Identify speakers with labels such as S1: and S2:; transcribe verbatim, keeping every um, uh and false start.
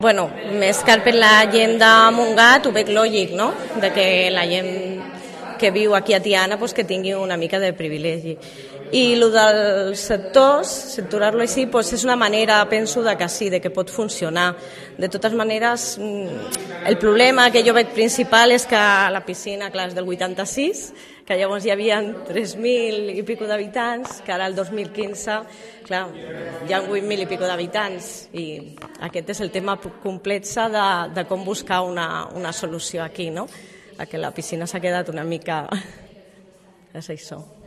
S1: Bueno, més que per la gent de Montgat ho veig lògic, no? De que la gent que viu aquí a Tiana pues, que tingui una mica de privilegi. I el dels sectors, sectorar-lo així, pues, és una manera, penso, de que sí, de que pot funcionar. De totes maneres, el problema que jo veig principal és que la piscina, clar, és del vuitanta-sis, que llavors hi havia tres mil i pico d'habitants, que ara el dos mil quinze, clar, hi ha vuit mil i pico d'habitants, i aquest és el tema complex de, de com buscar una, una solució aquí, no? A que la piscina s'ha quedat una mica... és això.